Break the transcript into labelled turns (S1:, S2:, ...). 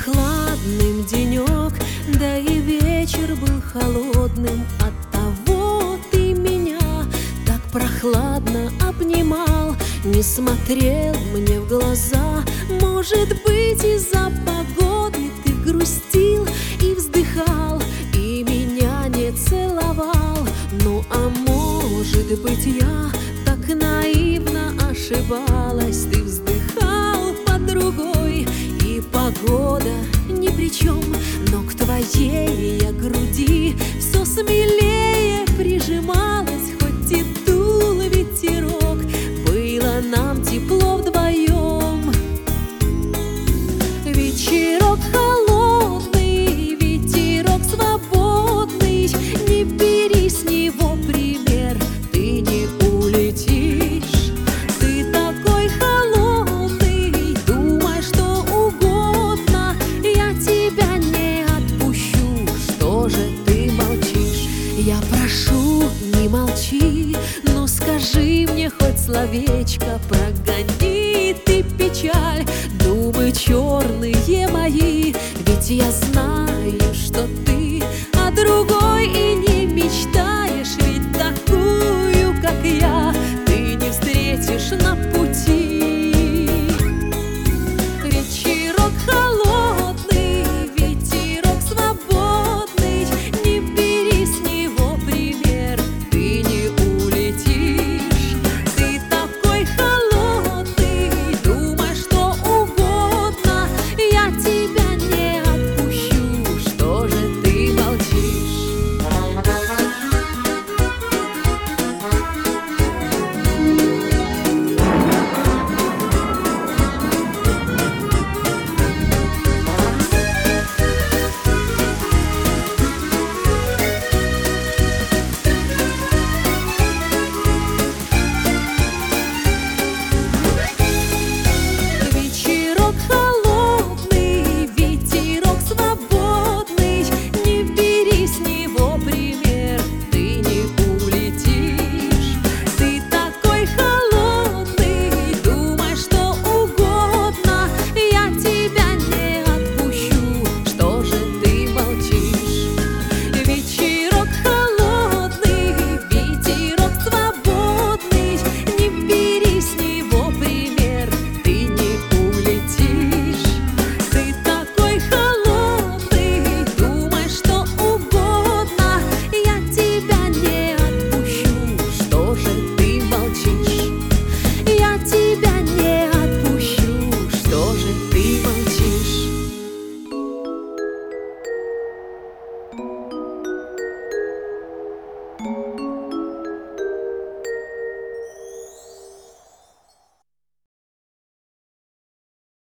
S1: прохладным денек, да и вечер был холодным. Оттого ты меня так прохладно обнимал, не смотрел мне в глаза. Может быть, из-за погоды ты грустил и вздыхал, и меня не целовал. Ну а может быть, я так наивно ошибалась. Ты вздыхал по другой, и погода ни при чем, но к твоей я груди все смелее прижималась. Хоть и дул ветерок, было нам тепло вдвоем. Вечерок холодный, ветерок свободный, не бери с него пример, ты не улетишь. Ты такой холодный, думай что угодно, я тебя не отпущу. Что же ты молчишь? Я прошу, не молчи, но скажи мне хоть словечко, прогони ты печаль, думы черные мои. Ведь я знаю, что ты о другой и не мечтаешь, ведь такую, как я, ты не встретишь на пути. Вечерок холодный, ветерок свободный, не бери с него пример, ты не улетишь. Ты такой холодный, думай что угодно, я тебя не отпущу. Что же ты молчишь? Вечерок холодный, ветерок свободный, не бери с него пример, ты не улетишь. Ты такой холодный, думай что угодно, я тебя не отпущу. Что же ты молчишь? Вечерок холодный, ветерок свободный, не бери с него пример, ты не улетишь. Ты такой холодный, думай что угодно, я тебя не отпущу. Что же ты молчишь? Я тебя не отпущу. Что же ты молчишь?